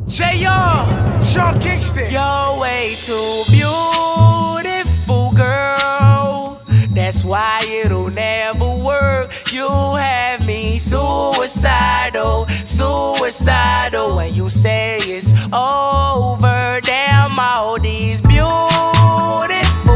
J.R. Sean Kingston. You're way too beautiful, girl. That's why it'll never work. You have me suicidal, suicidal. When you say it's over, damn all these beautiful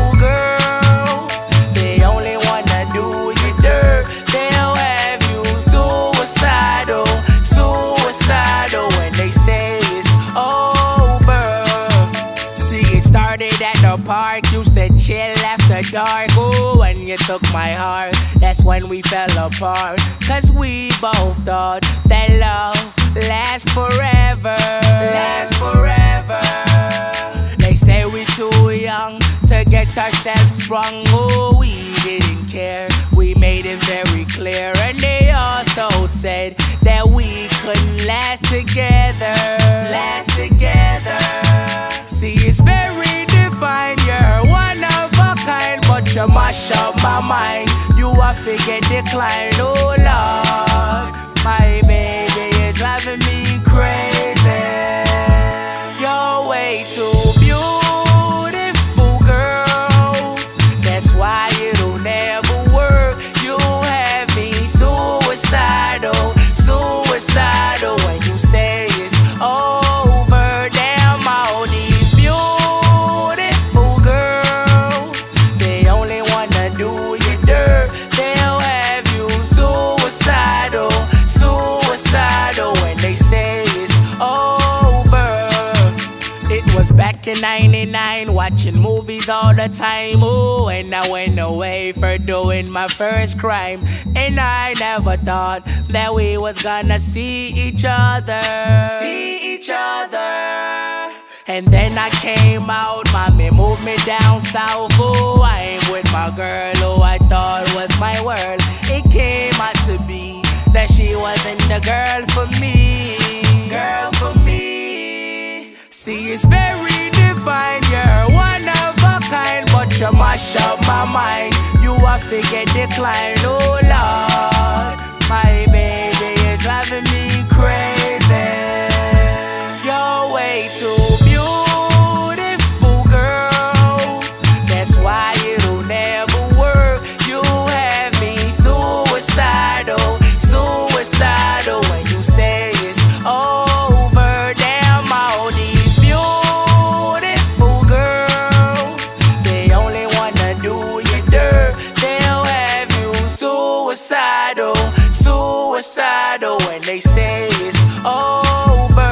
girls, they only wanna do you dirt. They'll have you suicidal, suicidal. When they say it's over. See, it started at the park, used to chill after dark. Ooh, when you took my heart, that's when we fell apart. Cause we both thought that love lasts forever, lasts forever. They say we too young to get ourselves sprung. Oh, we didn't care, we made it very clear. And they also said that we couldn't last together, last together. See, it's very defined, you're one of a kind, but you mash up my mind. You a figure decline, oh Lord. My baby is driving me crazy. You're way too beautiful, girl. That's why it'll never work. You have me suicidal, suicidal. When you say it's over, damn all these beautiful girls, they only wanna do you dirt. They'll have you suicidal, suicidal. When they say it's over. It was back in '99, watching movies all the time. Ooh, and I went away for doing my first crime. And I never thought that we was gonna see each other, see each other. And then I came out, mommy moved me down south. Oh, I ain't with my girl who I thought was my world. It came out to be that she wasn't the girl for me, girl for me. See, it's very defined, you're one of a kind, but you mash up my mind. You a figure decline, oh Lord. My baby is driving me crazy. You're way too beautiful, girl. That's why it'll never work. You have me suicidal, suicidal. When you say it's over, damn all these beautiful girls, they only wanna do you dirt. They'll have you suicidal, suicidal. When they say it's over.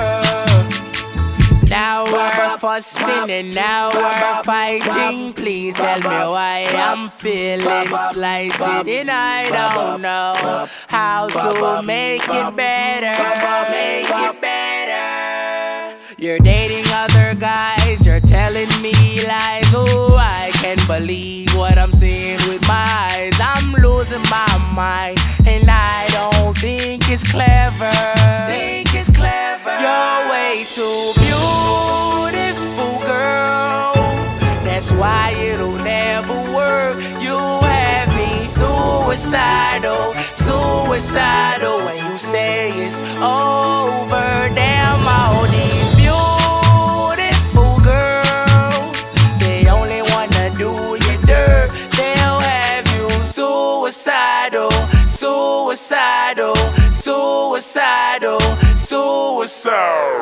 Now we're fussing and now we're fighting. Please tell me why I'm feeling slighted. And I don't know how to make it better, make it better. You're dating other guys, you're telling me lies. Oh, I can't believe what I'm seeing with my eyes. I'm losing my mind, and I don't think it's clever. Think it's clever. You're way too beautiful, girl. That's why it'll never work. You have me suicidal, suicidal. When you say it's over, damn all these beautiful girls, they only wanna do you dirt. They'll have you suicidal, suicidal, suicidal, suicidal.